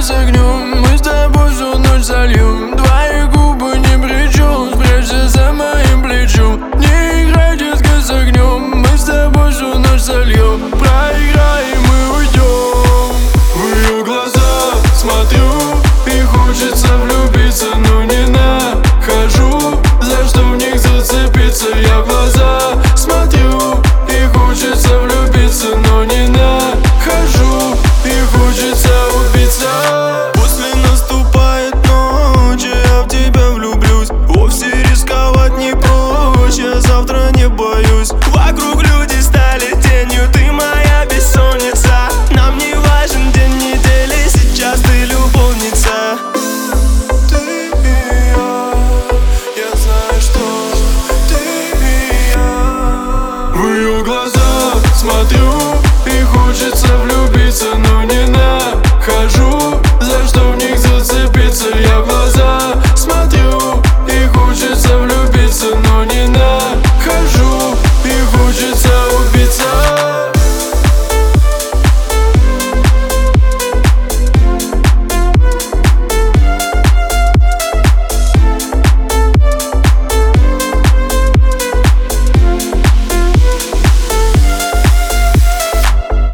с огнем, мы с тобой всю ночь зальем. Твои губы ни при чем, спрячься за моим плечом. Не играй, детка, с огнем, мы с тобой всю ночь зальем. Проиграем и уйдем. В ее глаза смотрю и хочется влюбиться, но не нахожу, за что в них зацепиться. Я в глаза смотрю и хочется влюбиться, но не нахожу, и хочется убиться. После наступает ночь, я в тебя влюблюсь. Вовсе рисковать не прочь, я завтра не боюсь. Вокруг люди стали тенью, ты моя бессонница. Нам не важен день недели, сейчас ты любовница. Ты и я знаю, что ты и я. В ее глаза смотрю и хочется